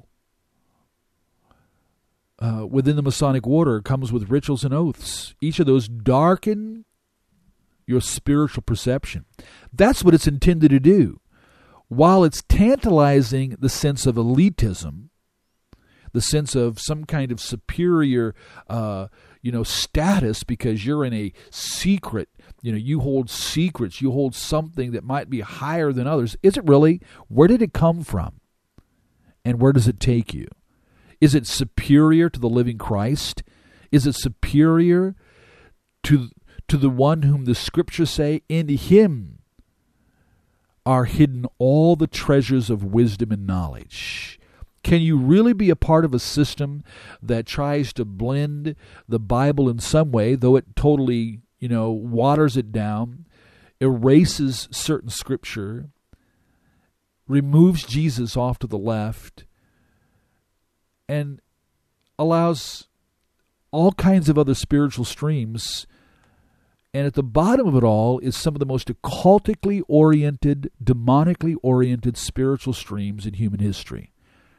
Uh, within the Masonic order comes with rituals and oaths. Each of those darken your spiritual perception. That's what it's intended to do. While it's tantalizing the sense of elitism, the sense of some kind of superior, uh, you know, status because you're in a secret, you know, you hold secrets, you hold something that might be higher than others. Is it really? Where did it come from? And where does it take you? Is it superior to the living Christ? Is it superior to, to the one whom the Scriptures say, in him are hidden all the treasures of wisdom and knowledge? Can you really be a part of a system that tries to blend the Bible in some way, though it totally, you know, waters it down, erases certain Scripture, removes Jesus off to the left, and allows all kinds of other spiritual streams, and at the bottom of it all is some of the most occultically oriented, demonically oriented spiritual streams in human history.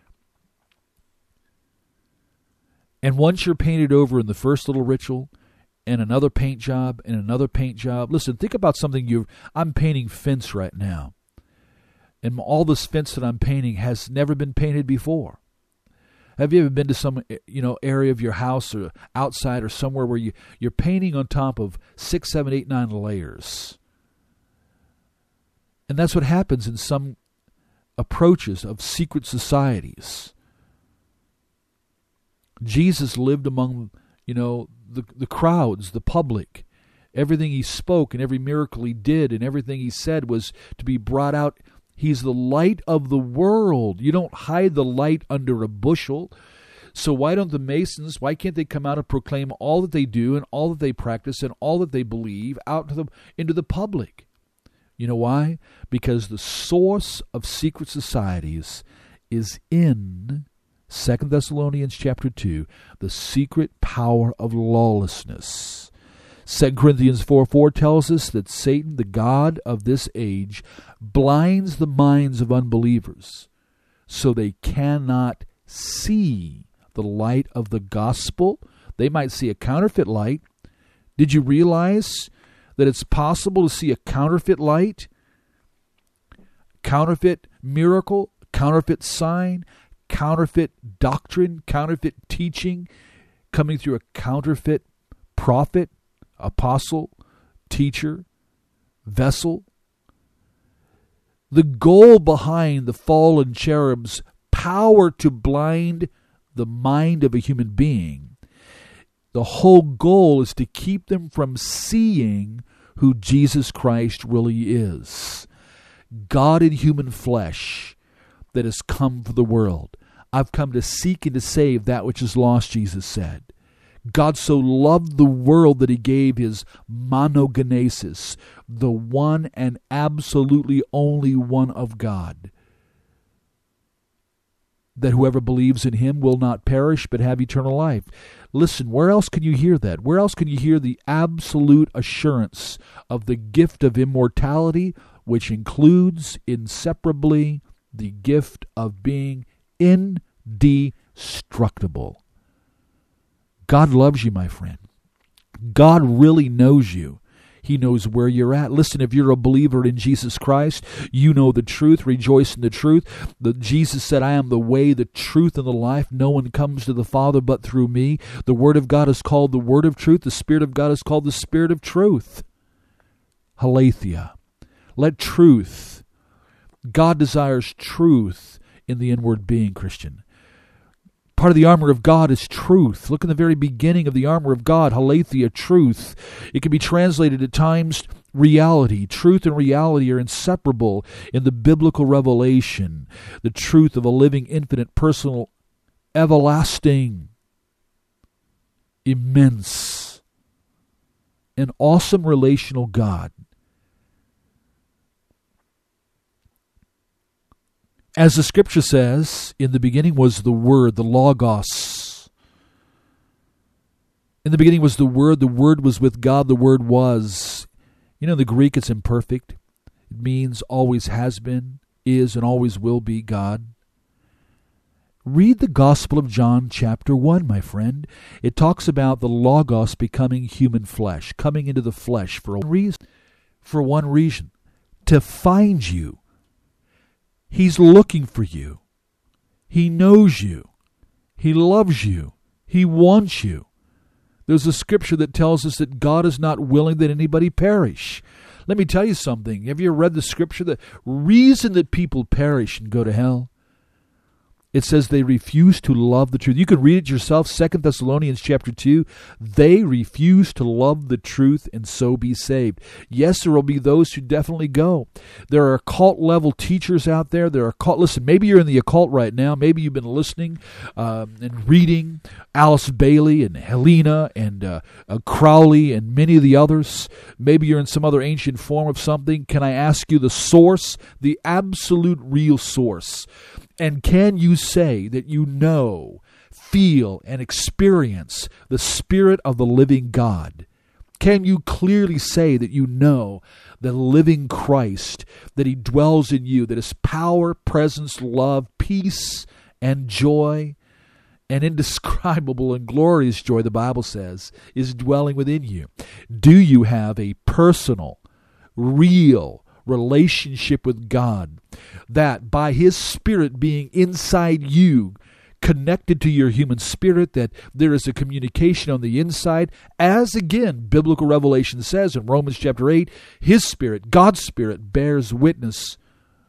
And once you're painted over in the first little ritual, and another paint job, and another paint job, listen, think about something you I'm painting fence right now, and all this fence that I'm painting has never been painted before. Have you ever been to some, you know, area of your house or outside or somewhere where you, you're painting on top of six, seven, eight, nine layers? And that's what happens in some approaches of secret societies. Jesus lived among, you know, the, the crowds, the public. Everything he spoke and every miracle he did and everything he said was to be brought out. He's the light of the world. You don't hide the light under a bushel. So why don't the Masons, why can't they come out and proclaim all that they do and all that they practice and all that they believe out to the, into the public? You know why? Because the source of secret societies is in Second Thessalonians chapter two, the secret power of lawlessness. Second Corinthians four four tells us that Satan, the god of this age, blinds the minds of unbelievers so they cannot see the light of the gospel. They might see a counterfeit light. Did you realize that it's possible to see a counterfeit light, counterfeit miracle, counterfeit sign, counterfeit doctrine, counterfeit teaching coming through a counterfeit prophet, apostle, teacher, vessel? The goal behind the fallen cherub's power to blind the mind of a human being, the whole goal is to keep them from seeing who Jesus Christ really is. God in human flesh that has come for the world. I've come to seek and to save that which is lost, Jesus said. God so loved the world that he gave his monogenesis, the one and absolutely only one of God, that whoever believes in him will not perish but have eternal life. Listen, where else can you hear that? Where else can you hear the absolute assurance of the gift of immortality, which includes inseparably the gift of being indestructible? God loves you, my friend. God really knows you. He knows where you're at. Listen, if you're a believer in Jesus Christ, you know the truth. Rejoice in the truth. The, Jesus said, I am the way, the truth, and the life. No one comes to the Father but through me. The Word of God is called the Word of truth. The Spirit of God is called the Spirit of truth. Haletheia. Let truth. God desires truth in the inward being, Christian. Part of the armor of God is truth. Look in the very beginning of the armor of God, Haletheia, truth. It can be translated at times reality. Truth and reality are inseparable in the biblical revelation. The truth of a living, infinite, personal, everlasting, immense, an awesome relational God. As the Scripture says, in the beginning was the Word, the Logos. In the beginning was the Word, the Word was with God, the Word was. You know, in the Greek it's imperfect. It means always has been, is, and always will be God. Read the Gospel of John chapter one, my friend. It talks about the Logos becoming human flesh, coming into the flesh for a reason. For one reason, to find you. He's looking for you. He knows you. He loves you. He wants you. There's a scripture that tells us that God is not willing that anybody perish. Let me tell you something. Have you ever read the scripture? The reason that people perish and go to hell, it says they refuse to love the truth. You can read it yourself, Second Thessalonians chapter two. They refuse to love the truth and so be saved. Yes, there will be those who definitely go. There are occult level teachers out there. There are occult, listen, maybe you're in the occult right now. Maybe you've been listening um, and reading Alice Bailey and Helena and uh, uh, Crowley and many of the others. Maybe you're in some other ancient form of something. Can I ask you the source, the absolute real source? And can you say that you know, feel, and experience the Spirit of the living God? Can you clearly say that you know the living Christ, that He dwells in you, that His power, presence, love, peace, and joy, and indescribable and glorious joy, the Bible says, is dwelling within you? Do you have a personal, real relationship with God, that by His Spirit being inside you, connected to your human spirit, that there is a communication on the inside, as again biblical revelation says in Romans chapter eight, His Spirit, God's Spirit, bears witness,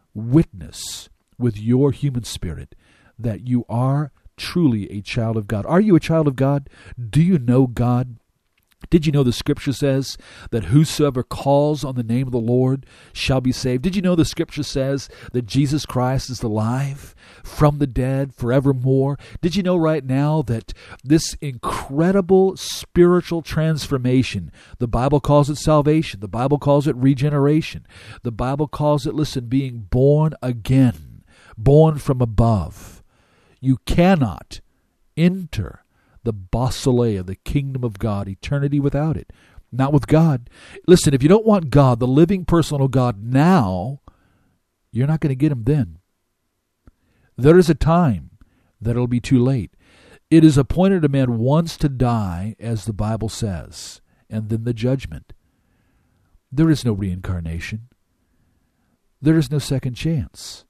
witness with your human spirit that you are truly a child of God. Are you a child of God? Do you know God? Did you know the Scripture says that whosoever calls on the name of the Lord shall be saved? Did you know the Scripture says that Jesus Christ is alive from the dead forevermore? Did you know right now that this incredible spiritual transformation, the Bible calls it salvation, the Bible calls it regeneration, the Bible calls it, listen, being born again, born from above. You cannot enter the basileia, the kingdom of God, eternity without it. Not with God. Listen, if you don't want God, the living personal God now, you're not going to get Him then. There is a time that it'll be too late. It is appointed a man once to die, as the Bible says, and then the judgment. There is no reincarnation. There is no second chance.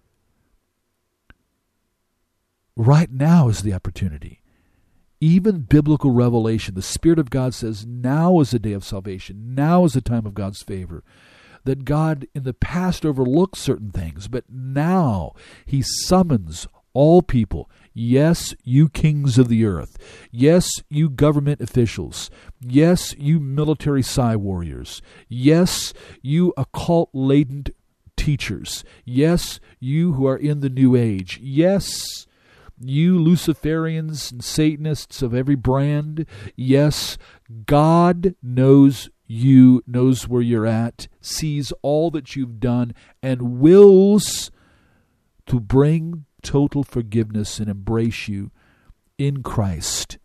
Right now is the opportunity. Even biblical revelation, the Spirit of God says now is the day of salvation. Now is the time of God's favor. That God in the past overlooked certain things, but now He summons all people. Yes, you kings of the earth. Yes, you government officials. Yes, you military psi warriors. Yes, you occult-laden teachers. Yes, you who are in the New Age. Yes, you Luciferians and Satanists of every brand. Yes, God knows you, knows where you're at, sees all that you've done, and wills to bring total forgiveness and embrace you in Christ.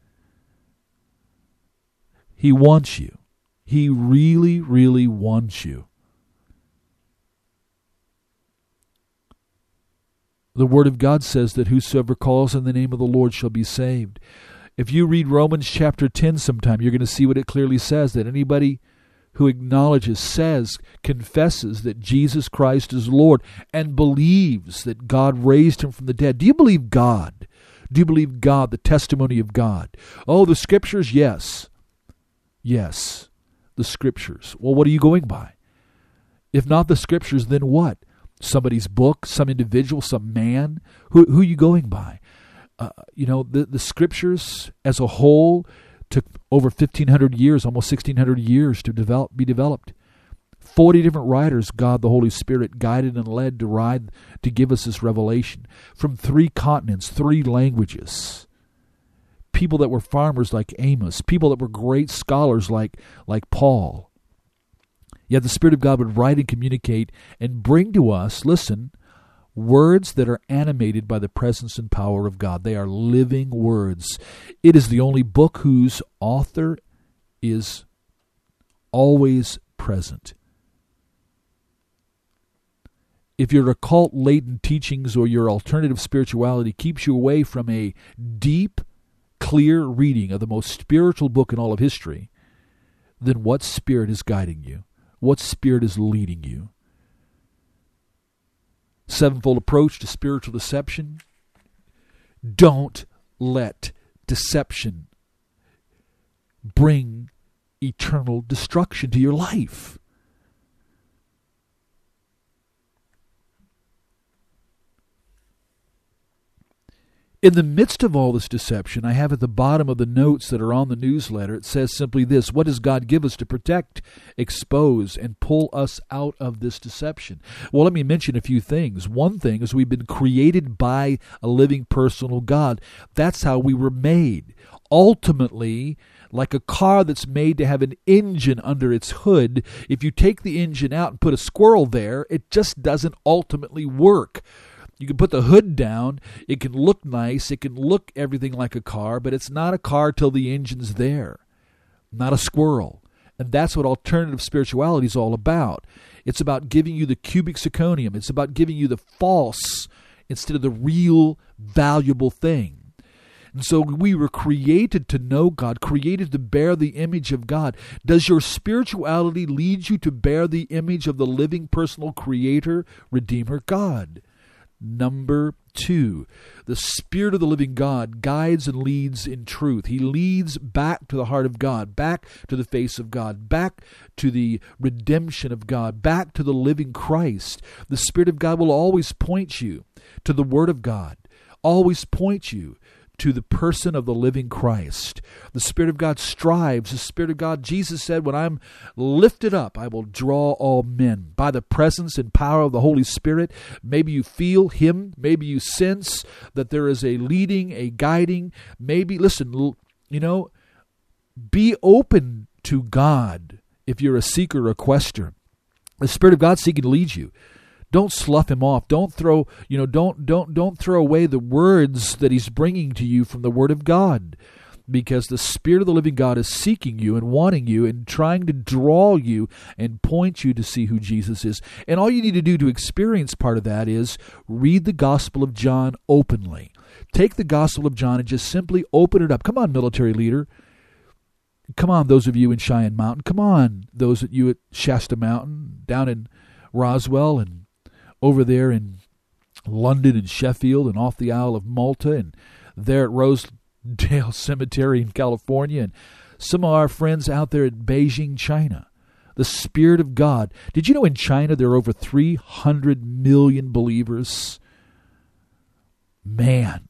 He wants you. He really, really wants you. The Word of God says that whosoever calls on the name of the Lord shall be saved. If you read Romans chapter ten sometime, you're going to see what it clearly says, that anybody who acknowledges, says, confesses that Jesus Christ is Lord and believes that God raised him from the dead. Do you believe God? Do you believe God, the testimony of God? Oh, the Scriptures? Yes. Yes, the Scriptures. Well, what are you going by? If not the Scriptures, then what? Somebody's book, some individual, some man? Who, who are you going by? Uh, you know, the, the Scriptures as a whole took over fifteen hundred years, almost sixteen hundred years to develop, be developed. forty different writers God the Holy Spirit guided and led to write, to give us this revelation. From three continents, three languages. People that were farmers like Amos. People that were great scholars like, like Paul. Yet the Spirit of God would write and communicate and bring to us, listen, words that are animated by the presence and power of God. They are living words. It is the only book whose author is always present. If your occult latent teachings or your alternative spirituality keeps you away from a deep, clear reading of the most spiritual book in all of history, then what spirit is guiding you? What spirit is leading you? Sevenfold approach to spiritual deception. Don't let deception bring eternal destruction to your life. In the midst of all this deception, I have at the bottom of the notes that are on the newsletter, it says simply this: what does God give us to protect, expose, and pull us out of this deception? Well, let me mention a few things. One thing is we've been created by a living personal God. That's how we were made. Ultimately, like a car that's made to have an engine under its hood, if you take the engine out and put a squirrel there, it just doesn't ultimately work. You can put the hood down, it can look nice, it can look everything like a car, but it's not a car till the engine's there. Not a squirrel. And that's what alternative spirituality is all about. It's about giving you the cubic zirconium. It's about giving you the false instead of the real valuable thing. And so we were created to know God, created to bear the image of God. Does your spirituality lead you to bear the image of the living personal creator, redeemer God? Number two, the Spirit of the living God guides and leads in truth. He leads back to the heart of God, back to the face of God, back to the redemption of God, back to the living Christ. The Spirit of God will always point you to the Word of God, always point you to the person of the living Christ. The Spirit of God strives. The Spirit of God, Jesus said, when I'm lifted up, I will draw all men. By the presence and power of the Holy Spirit, maybe you feel Him. Maybe you sense that there is a leading, a guiding. Maybe, listen, you know, be open to God if you're a seeker or a quester. The Spirit of God seeking to lead you. Don't slough him off. Don't throw, you know, don't don't don't throw away the words that he's bringing to you from the Word of God, because the Spirit of the living God is seeking you and wanting you and trying to draw you and point you to see who Jesus is. And all you need to do to experience part of that is read the Gospel of John openly. Take the Gospel of John and just simply open it up. Come on, military leader. Come on, those of you in Cheyenne Mountain. Come on, those of you at Shasta Mountain, down in Roswell, and over there in London and Sheffield, and off the Isle of Malta, and there at Rosedale Cemetery in California, and some of our friends out there at Beijing, China. The Spirit of God. Did you know in China there are over three hundred million believers? Man.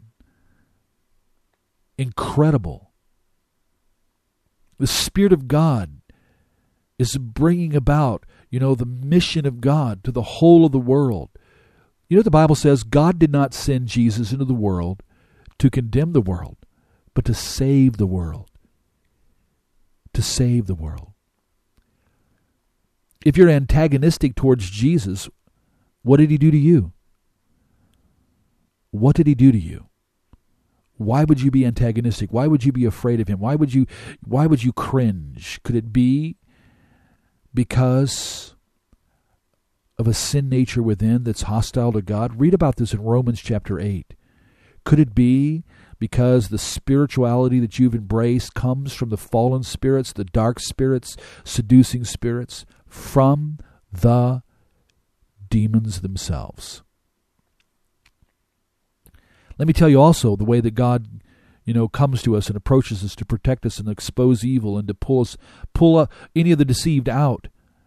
Incredible. The Spirit of God is bringing about, you know, the mission of God to the whole of the world. You know, the Bible says God did not send Jesus into the world to condemn the world, but to save the world. To save the world. If you're antagonistic towards Jesus, what did he do to you? What did he do to you? Why would you be antagonistic? Why would you be afraid of him? Why would you why would you cringe? Could it be because of a sin nature within that's hostile to God? Read about this in Romans chapter eight. Could it be because the spirituality that you've embraced comes from the fallen spirits, the dark spirits, seducing spirits, from the demons themselves. Let me tell you also the way that God, you know, comes to us and approaches us to protect us and expose evil and to pull us, pull uh, any of the deceived out.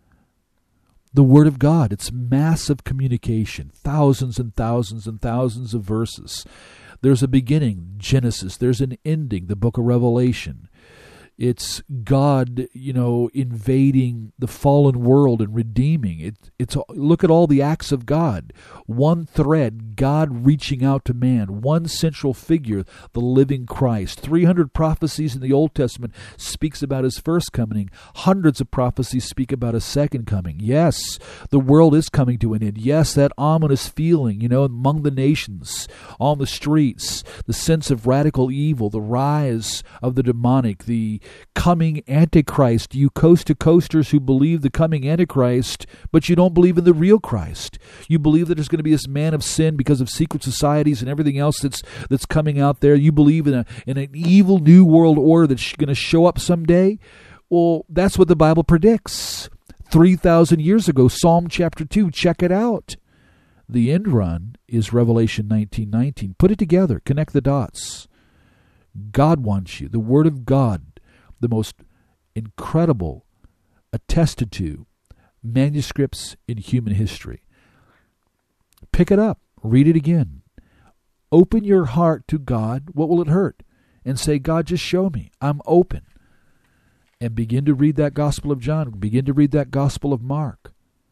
The Word of God, it's massive communication, thousands and thousands and thousands of verses. There's a beginning, Genesis. There's an ending, the book of Revelation. It's God, you know, invading the fallen world and redeeming. It, it's look at all the acts of God. One thread, God reaching out to man. One central figure, the living Christ. three hundred prophecies in the Old Testament speaks about his first coming. Hundreds of prophecies speak about his second coming. Yes, the world is coming to an end. Yes, that ominous feeling, you know, among the nations, on the streets, the sense of radical evil, the rise of the demonic, the coming Antichrist, you coast-to-coasters who believe the coming Antichrist, but you don't believe in the real Christ. You believe that there's going to be this man of sin because of secret societies and everything else that's that's coming out there. You believe in a in an evil new world order that's going to show up someday. Well, that's what the Bible predicts. three thousand years ago, Psalm chapter two, check it out. The end run is Revelation nineteen nineteen. Put it together, connect the dots. God wants you. The Word of God, the most incredible, attested to manuscripts in human history. Pick it up. Read it again. Open your heart to God. What will it hurt? And say, God, just show me. I'm open. And begin to read that Gospel of John. Begin to read that Gospel of Mark.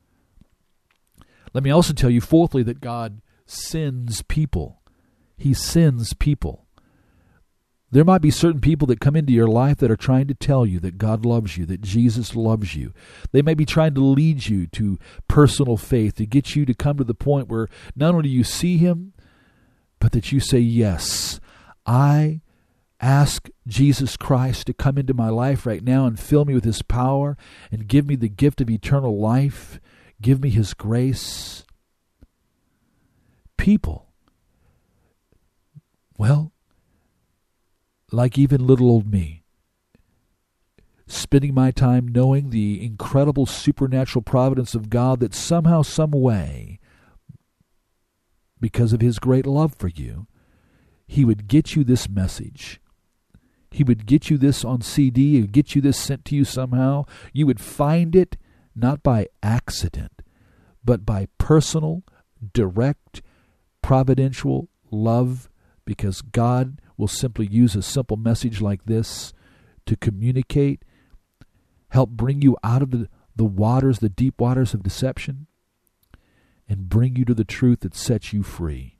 Let me also tell you, fourthly, that God sends people. He sends people. There might be certain people that come into your life that are trying to tell you that God loves you, that Jesus loves you. They may be trying to lead you to personal faith, to get you to come to the point where not only do you see Him, but that you say, yes, I ask Jesus Christ to come into my life right now and fill me with His power and give me the gift of eternal life. Give me His grace. People. Well, like even little old me, spending my time knowing the incredible supernatural providence of God that somehow, some way, because of His great love for you, He would get you this message. He would get you this on C D, He would get you this sent to you somehow. You would find it not by accident, but by personal, direct, providential love, because God will simply use a simple message like this to communicate, help bring you out of the, the waters, the deep waters of deception, and bring you to the truth that sets you free.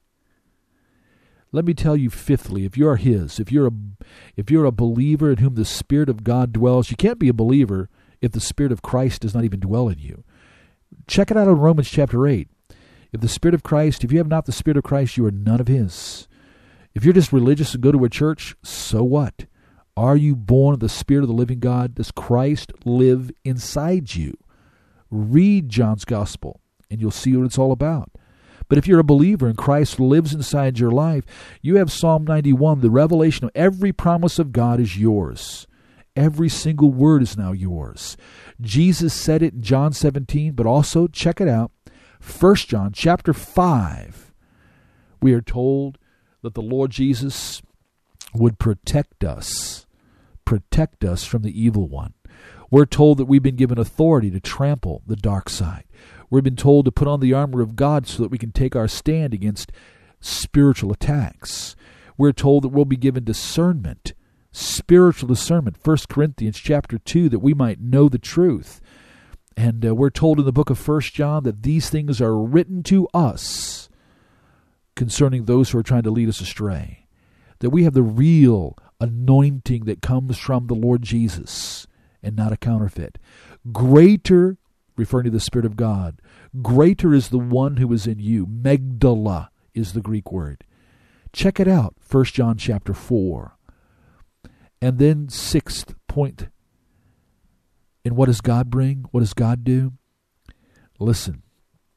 Let me tell you, fifthly, if you're His, if you're a, if you're a believer in whom the Spirit of God dwells, you can't be a believer if the Spirit of Christ does not even dwell in you. Check it out in Romans chapter eight. If the Spirit of Christ, if you have not the Spirit of Christ, you are none of His. If you're just religious and go to a church, so what? Are you born of the Spirit of the living God? Does Christ live inside you? Read John's Gospel, and you'll see what it's all about. But if you're a believer and Christ lives inside your life, you have Psalm ninety-one. The revelation of every promise of God is yours. Every single word is now yours. Jesus said it in John seventeen, but also, check it out, First John chapter five. We are told that the Lord Jesus would protect us, protect us from the evil one. We're told that we've been given authority to trample the dark side. We've been told to put on the armor of God so that we can take our stand against spiritual attacks. We're told that we'll be given discernment, spiritual discernment, First Corinthians chapter two, that we might know the truth. And uh, we're told in the book of First John that these things are written to us concerning those who are trying to lead us astray. That we have the real anointing that comes from the Lord Jesus and not a counterfeit. Greater, referring to the Spirit of God, greater is the one who is in you. Megdala is the Greek word. Check it out, First John chapter four. And then sixth point, and what does God bring? What does God do? Listen,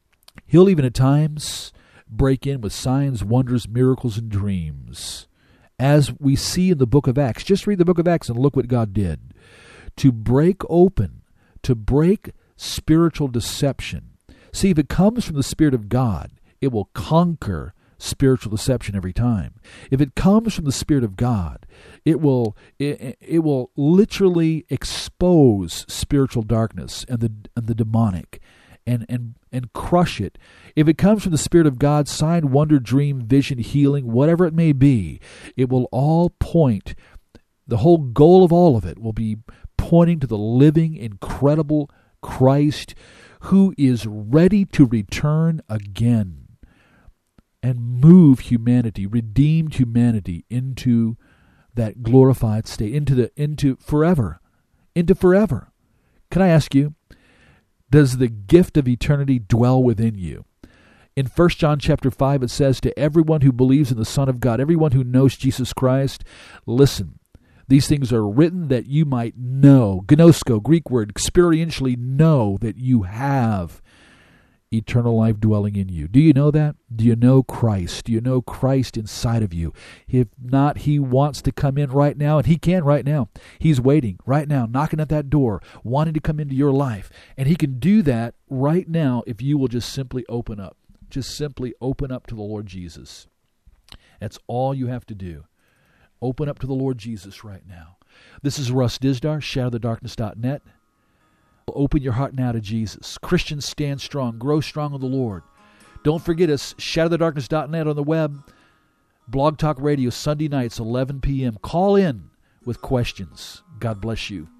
He'll even at times break in with signs, wonders, miracles, and dreams as we see in the book of Acts. Just read the book of Acts and look what God did. To break open, to break spiritual deception. See, if it comes from the Spirit of God, it will conquer spiritual deception every time. If it comes from the Spirit of God, it will it, it will literally expose spiritual darkness and the and the demonic and and and crush it. If it comes from the Spirit of God, sign, wonder, dream, vision, healing, whatever it may be, it will all point, the whole goal of all of it will be pointing to the living, incredible Christ who is ready to return again and move humanity, redeemed humanity into that glorified state, into the into forever, into forever. Can I ask you, does the gift of eternity dwell within you? In First John chapter five, it says, to everyone who believes in the Son of God, everyone who knows Jesus Christ, listen, these things are written that you might know, gnosko, Greek word, experientially know that you have eternal life dwelling in you. Do you know that? Do you know Christ? Do you know Christ inside of you? If not, he wants to come in right now, and he can right now. He's waiting right now, knocking at that door, wanting to come into your life. And he can do that right now if you will just simply open up. Just simply open up to the Lord Jesus. That's all you have to do. Open up to the Lord Jesus right now. This is Russ Dizdar, shadow the darkness dot net. Open your heart now to Jesus. Christians, stand strong. Grow strong in the Lord. Don't forget us, shadow the darkness dot net on the web. Blog Talk Radio, Sunday nights, eleven p.m. Call in with questions. God bless you.